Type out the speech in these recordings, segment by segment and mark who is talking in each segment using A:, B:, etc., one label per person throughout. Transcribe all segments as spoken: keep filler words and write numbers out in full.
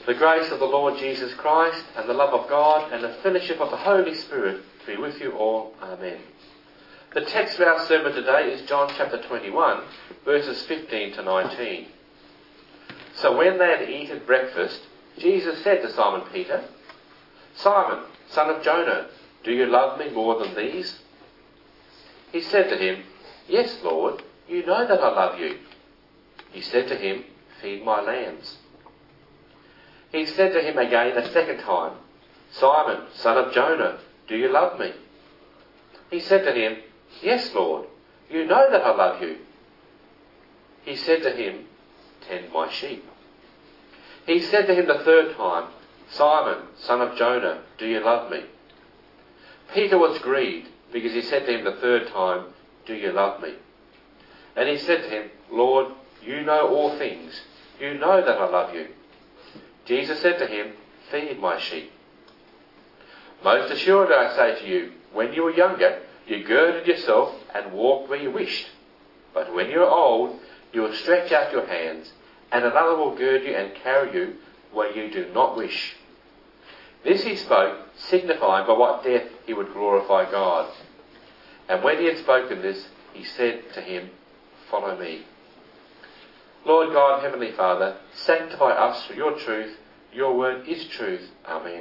A: The grace of the Lord Jesus Christ and the love of God and the fellowship of the Holy Spirit be with you all. Amen. The text for our sermon today is John chapter twenty-one, verses fifteen to nineteen. So when they had eaten breakfast, Jesus said to Simon Peter, "Simon, son of Jonah, do you love me more than these?" He said to him, "Yes, Lord, you know that I love you." He said to him, "Feed my lambs." He said to him again a second time, "Simon, son of Jonah, do you love me?" He said to him, "Yes, Lord, you know that I love you." He said to him, "Tend my sheep." He said to him the third time, "Simon, son of Jonah, do you love me?" Peter was grieved because he said to him the third time, "Do you love me?" And he said to him, "Lord, you know all things. You know that I love you." Jesus said to him, "Feed my sheep. Most assuredly I say to you, when you were younger, you girded yourself and walked where you wished. But when you are old, you will stretch out your hands, and another will gird you and carry you where you do not wish." This he spoke, signifying by what death he would glorify God. And when he had spoken this, he said to him, "Follow me." Lord God, Heavenly Father, sanctify us through your truth. Your word is truth. Amen.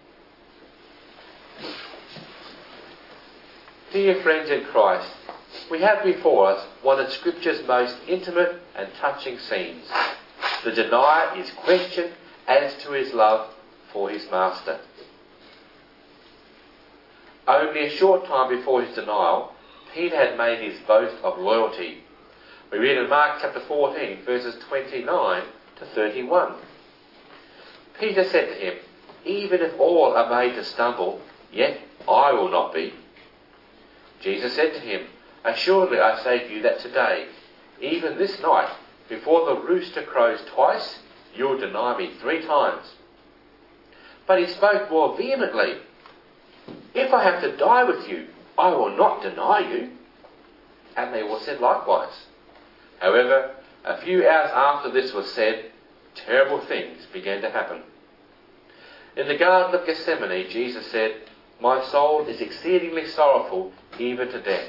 A: Dear friends in Christ, we have before us one of Scripture's most intimate and touching scenes. The denier is questioned as to his love for his master. Only a short time before his denial, Peter had made his boast of loyalty. We read in Mark chapter fourteen, verses twenty-nine to thirty-one. Peter said to him, "Even if all are made to stumble, yet I will not be." Jesus said to him, "Assuredly I say to you that today, even this night, before the rooster crows twice, you will deny me three times." But he spoke more vehemently, "If I have to die with you, I will not deny you." And they all said likewise. However, a few hours after this was said, terrible things began to happen. In the Garden of Gethsemane, Jesus said, "My soul is exceedingly sorrowful, even to death."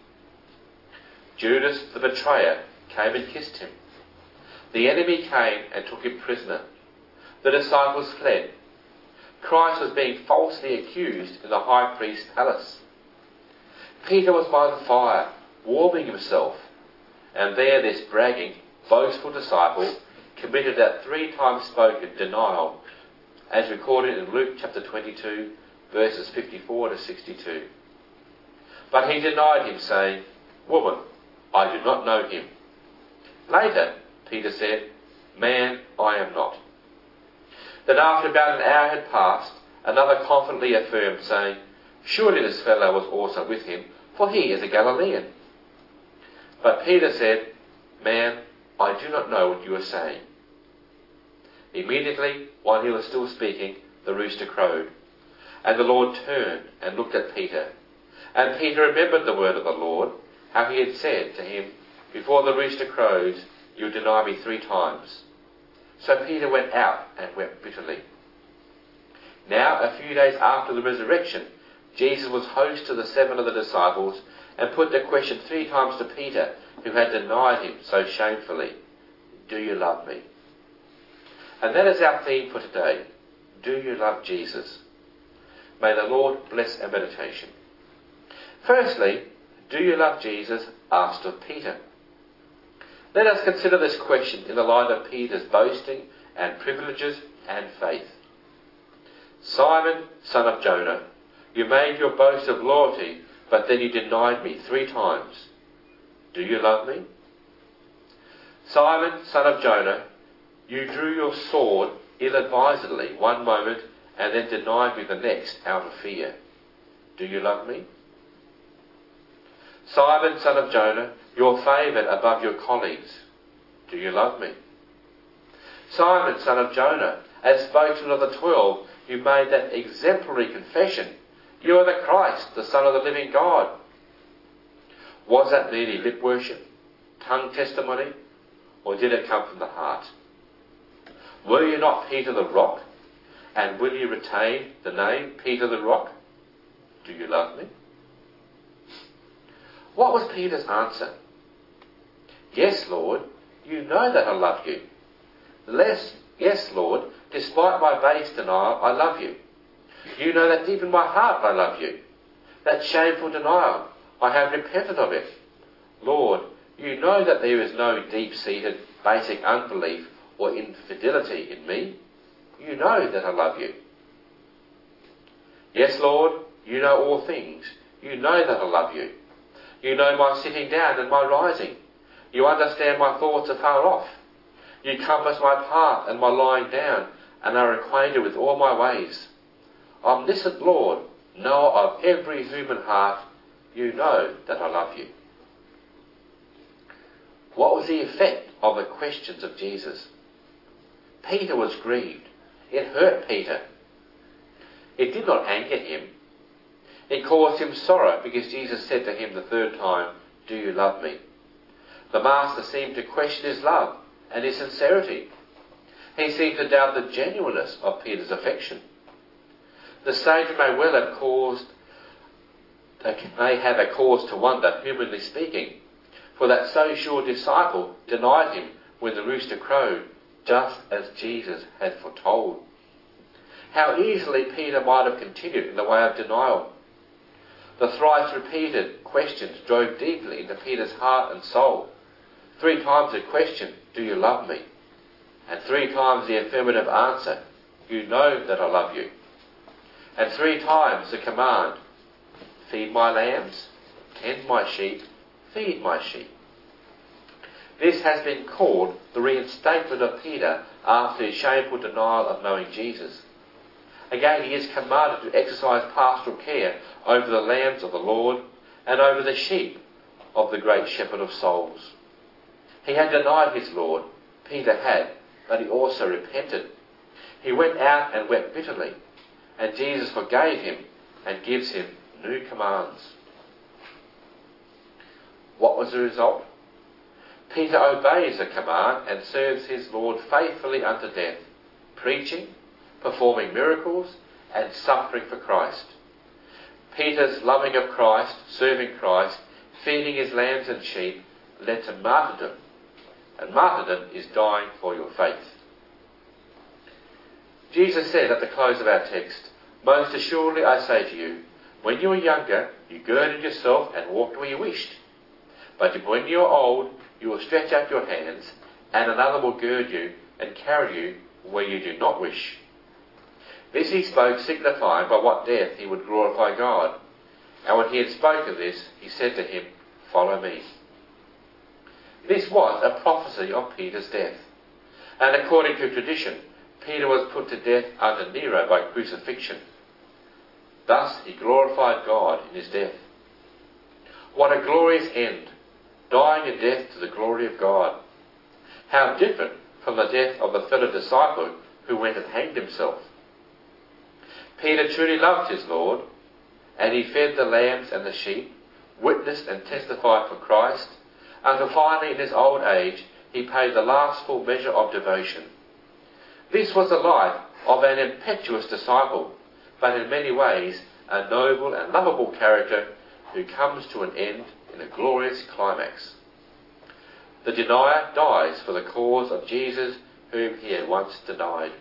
A: Judas, the betrayer, came and kissed him. The enemy came and took him prisoner. The disciples fled. Christ was being falsely accused in the high priest's palace. Peter was by the fire, warming himself, and there this bragging, boastful disciple committed that three times spoken denial, as recorded in Luke chapter twenty-two, verses fifty-four to sixty-two. But he denied him, saying, "Woman, I do not know him." Later, Peter said, "Man, I am not." Then after about an hour had passed, another confidently affirmed, saying, "Surely this fellow was also with him, for he is a Galilean." But Peter said, "Man, I do not know what you are saying." Immediately, while he was still speaking, the rooster crowed. And the Lord turned and looked at Peter. And Peter remembered the word of the Lord, how he had said to him, "Before the rooster crows, you will deny me three times." So Peter went out and wept bitterly. Now, a few days after the resurrection, Jesus was host to the seven of the disciples and put the question three times to Peter, who had denied him so shamefully, "Do you love me?" And that is our theme for today. Do you love Jesus? May the Lord bless our meditation. Firstly, do you love Jesus? Asked of Peter. Let us consider this question in the light of Peter's boasting and privileges and faith. "Simon, son of Jonah, you made your boast of loyalty, but then you denied me three times. Do you love me?" "Simon, son of Jonah, you drew your sword ill-advisedly one moment and then denied me the next out of fear. Do you love me?" "Simon, son of Jonah, you're favoured above your colleagues. Do you love me?" "Simon, son of Jonah, as spokesman of the twelve, you made that exemplary confession, 'You are the Christ, the Son of the living God.' Was that merely lip worship, tongue testimony, or did it come from the heart? Were you not Peter the rock? And will you retain the name Peter the rock? Do you love me? What was Peter's answer? Yes, Lord, you know that I love you. Less, yes, Lord, despite my base denial, I love you. You know that deep in my heart I love you. That shameful denial, I have repented of it. Lord, you know that there is no deep-seated, basic unbelief or infidelity in me. You know that I love you. Yes, Lord, you know all things. You know that I love you. You know my sitting down and my rising. You understand my thoughts afar off. You compass my path and my lying down, and are acquainted with all my ways. Omniscient Lord, knower of every human heart, you know that I love you. What was the effect of the questions of Jesus? Peter was grieved. It hurt Peter. It did not anger him. It caused him sorrow because Jesus said to him the third time, do you love me? The Master seemed to question his love and his sincerity. He seemed to doubt the genuineness of Peter's affection. The Saviour may well have caused, may have a cause to wonder, humanly speaking, for that so sure disciple denied him when the rooster crowed, just as Jesus had foretold. How easily Peter might have continued in the way of denial. The thrice repeated questions drove deeply into Peter's heart and soul. Three times the question, do you love me? And three times the affirmative answer, you know that I love you. And three times the command, feed my lambs, tend my sheep, feed my sheep. This has been called the reinstatement of Peter after his shameful denial of knowing Jesus. Again, he is commanded to exercise pastoral care over the lambs of the Lord and over the sheep of the great shepherd of souls. He had denied his Lord, Peter had, but he also repented. He went out and wept bitterly, and Jesus forgave him and gives him new commands. What was the result? Peter obeys the command and serves his Lord faithfully unto death, preaching, performing miracles, and suffering for Christ. Peter's loving of Christ, serving Christ, feeding his lambs and sheep, led to martyrdom. And martyrdom is dying for your faith. Jesus said at the close of our text, most assuredly I say to you, when you were younger, you girded yourself and walked where you wished. But when you are old, you will stretch out your hands, and another will gird you and carry you where you do not wish. This he spoke, signifying by what death he would glorify God. And when he had spoken this, he said to him, follow me. This was a prophecy of Peter's death. And according to tradition, Peter was put to death under Nero by crucifixion. Thus he glorified God in his death. What a glorious end, dying in death to the glory of God. How different from the death of the fellow disciple who went and hanged himself. Peter truly loved his Lord, and he fed the lambs and the sheep, witnessed and testified for Christ, until finally in his old age he paid the last full measure of devotion. This was the life of an impetuous disciple, but in many ways a noble and lovable character who comes to an end in a glorious climax. The denier dies for the cause of Jesus whom he had once denied.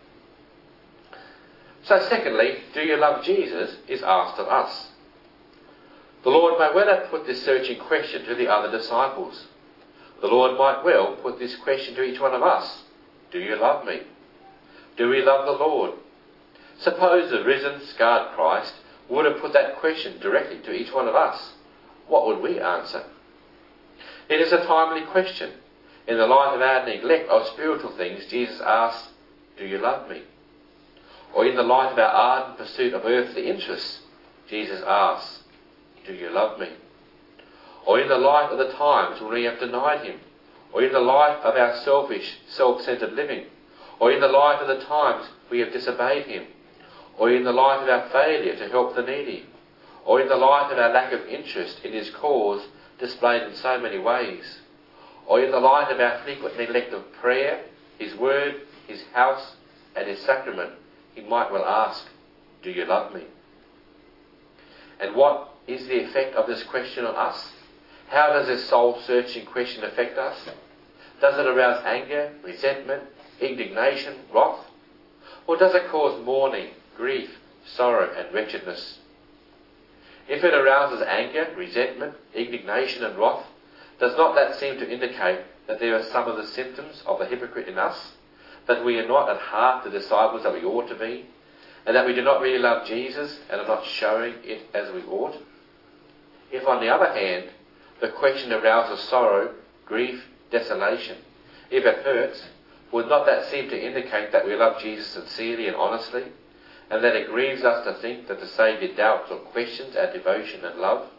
A: So secondly, do you love Jesus is asked of us. The Lord may well have put this searching question to the other disciples. The Lord might well put this question to each one of us. Do you love me? Do we love the Lord? Suppose the risen, scarred Christ would have put that question directly to each one of us. What would we answer? It is a timely question. In the light of our neglect of spiritual things, Jesus asks, do you love me? Or in the light of our ardent pursuit of earthly interests, Jesus asks, do you love me? Or in the light of the times when we have denied him, or in the light of our selfish, self-centered living, or in the light of the times we have disobeyed him, or in the light of our failure to help the needy, or in the light of our lack of interest in his cause displayed in so many ways, or in the light of our frequent neglect of prayer, his word, his house, and his sacrament, he might well ask, "Do you love me?" And what is the effect of this question on us? How does this soul-searching question affect us? Does it arouse anger, resentment, indignation, wrath? Or does it cause mourning, grief, sorrow, and wretchedness? If it arouses anger, resentment, indignation, and wrath, does not that seem to indicate that there are some of the symptoms of the hypocrite in us? That we are not at heart the disciples that we ought to be? And that we do not really love Jesus and are not showing it as we ought? If, on the other hand, the question arouses sorrow, grief, desolation, if it hurts, would not that seem to indicate that we love Jesus sincerely and honestly, and that it grieves us to think that the Saviour doubts or questions our devotion and love?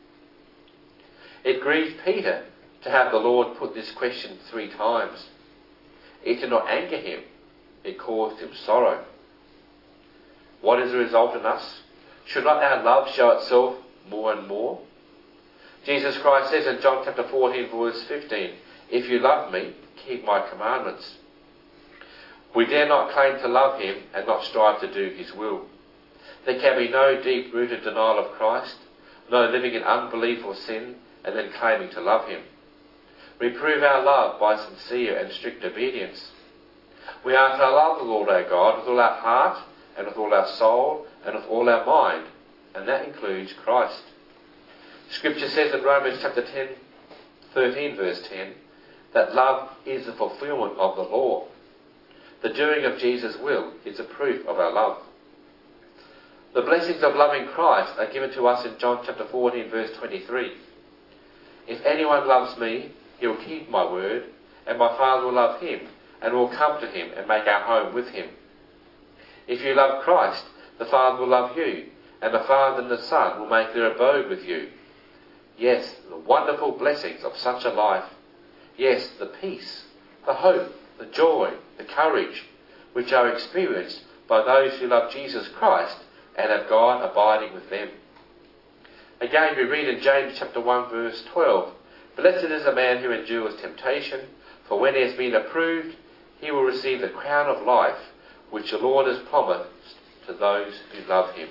A: It grieved Peter to have the Lord put this question three times. It did not anger him, it caused him sorrow. What is the result in us? Should not our love show itself more and more? Jesus Christ says in John chapter fourteen, verse fifteen, "If you love me, keep my commandments." We dare not claim to love him and not strive to do his will. There can be no deep-rooted denial of Christ, no living in unbelief or sin and then claiming to love him. We prove our love by sincere and strict obedience. We are to love the Lord our God with all our heart and with all our soul and with all our mind, and that includes Christ. Scripture says in Romans chapter ten, thirteen, verse ten, that love is the fulfilment of the law. The doing of Jesus' will is a proof of our love. The blessings of loving Christ are given to us in John chapter fourteen, verse twenty-three. "If anyone loves me, he will keep my word, and my Father will love him, and will come to him and make our home with him." If you love Christ, the Father will love you, and the Father and the Son will make their abode with you. Yes, the wonderful blessings of such a life. Yes, the peace, the hope, the joy, the courage, which are experienced by those who love Jesus Christ and have God abiding with them. Again, we read in James chapter one, verse twelve, "Blessed is the man who endures temptation, for when he has been approved, he will receive the crown of life, which the Lord has promised to those who love him."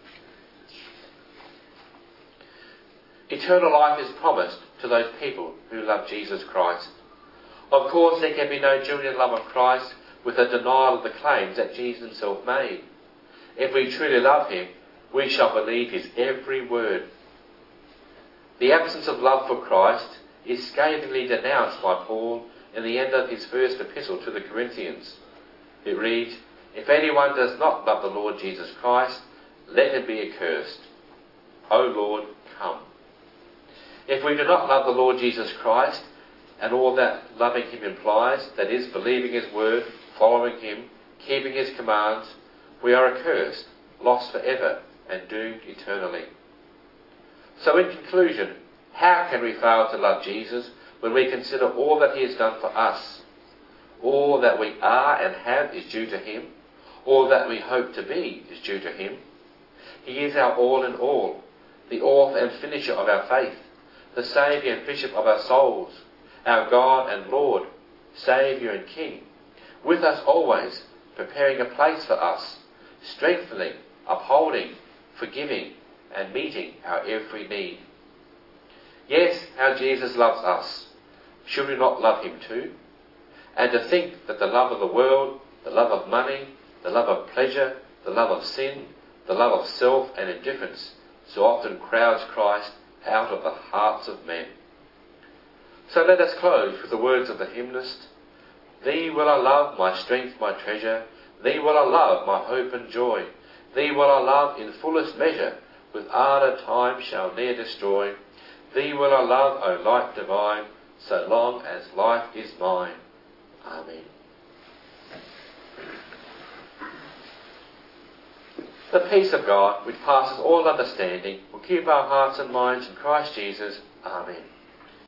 A: Eternal life is promised to those people who love Jesus Christ. Of course, there can be no genuine love of Christ with a denial of the claims that Jesus himself made. If we truly love him, we shall believe his every word. The absence of love for Christ is scathingly denounced by Paul in the end of his first epistle to the Corinthians. It reads, "If anyone does not love the Lord Jesus Christ, let him be accursed. O Lord, come." If we do not love the Lord Jesus Christ, and all that loving him implies, that is, believing his word, following him, keeping his commands, we are accursed, lost forever, and doomed eternally. So in conclusion, how can we fail to love Jesus when we consider all that he has done for us? All that we are and have is due to him. All that we hope to be is due to him. He is our all in all, the author and finisher of our faith, the Saviour and Bishop of our souls, our God and Lord, Saviour and King, with us always, preparing a place for us, strengthening, upholding, forgiving, and meeting our every need. Yes, how Jesus loves us. Should we not love him too? And to think that the love of the world, the love of money, the love of pleasure, the love of sin, the love of self and indifference so often crowds Christ out of the hearts of men. So let us close with the words of the hymnist. "Thee will I love, my strength, my treasure. Thee will I love, my hope and joy. Thee will I love in fullest measure, with ardour time shall ne'er destroy. Thee will I love, O light divine, so long as life is mine." Amen. The peace of God, which passes all understanding, will keep our hearts and minds in Christ Jesus. Amen.